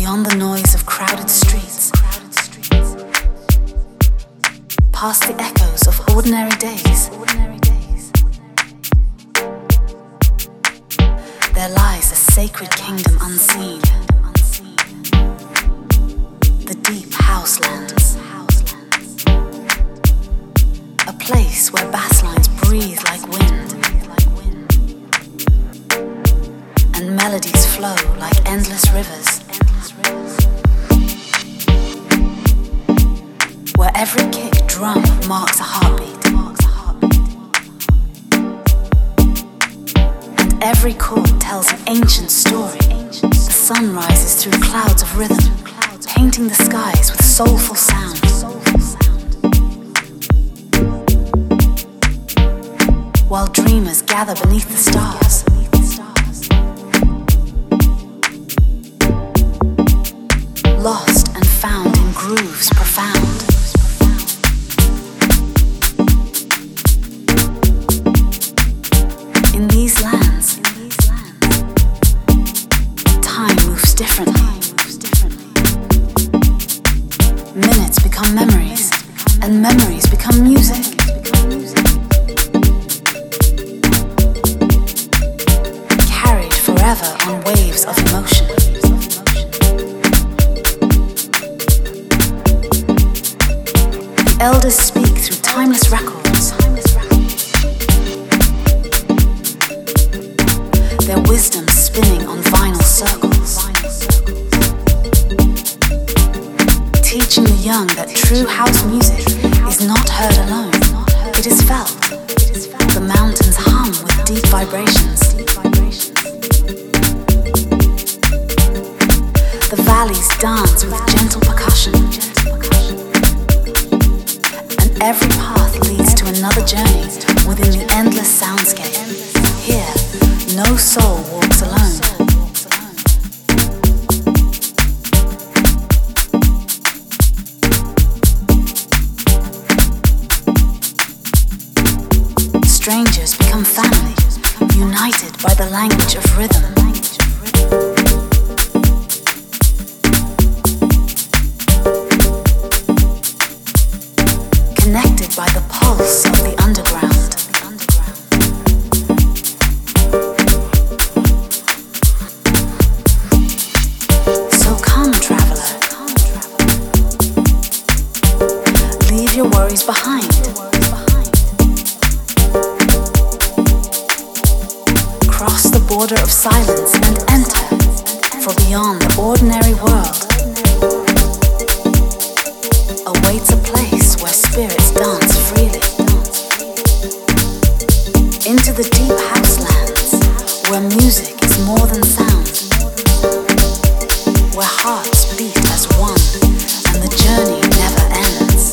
Beyond the noise of crowded streets, past the echoes of ordinary days, there lies a sacred kingdom unseen, the deep houselands, a place where bass lines breathe like wind, and melodies flow like endless rivers, where every kick drum marks a heartbeat, and every chord tells an ancient story. The sun rises through clouds of rhythm, painting the skies with soulful sound. While dreamers gather beneath the stars, lost and found in grooves profound. In these lands, time moves differently. Minutes become memories, and memories become music. Carried forever on waves of emotion. The elders speak through timeless records. Their wisdom spinning on vinyl circles, teaching the young that true house music is not heard alone. It is felt. The mountains hum with deep vibrations. The valleys dance with gentle percussion. And every path leads to another journey within the endless soundscape. Here, no soul walks alone. Strangers become family, united by the language of rhythm. Connected by the pulse of the underground. Leave your worries behind. Cross the border of silence and enter, for beyond the ordinary world awaits a place where spirits dance freely. Into the deep houselands, where music is more than sound, where hearts beat as one, and the journey never ends.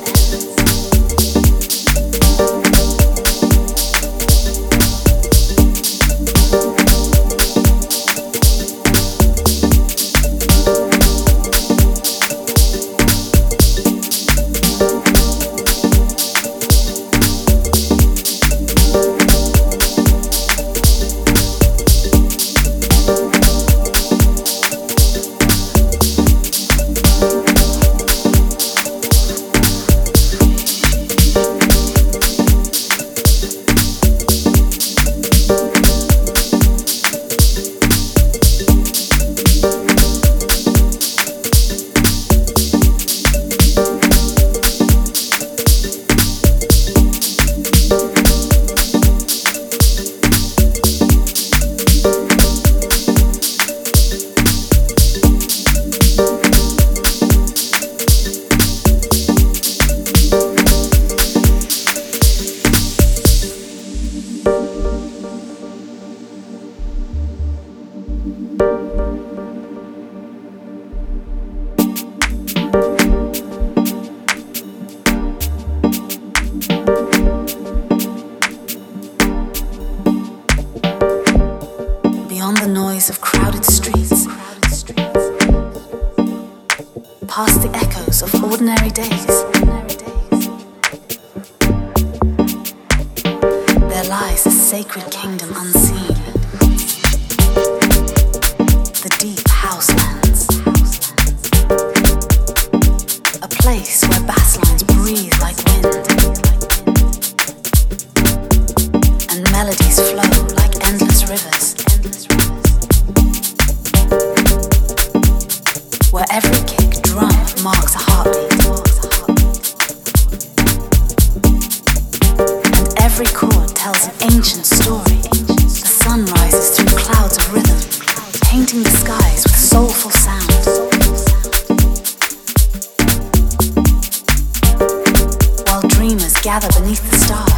Beyond the noise of crowded streets, past the echoes of ordinary days, there lies a sacred kingdom unseen, the deep houselands. every chord tells an ancient story. The sun rises through clouds of rhythm, painting the skies with soulful sound. While dreamers gather beneath the stars,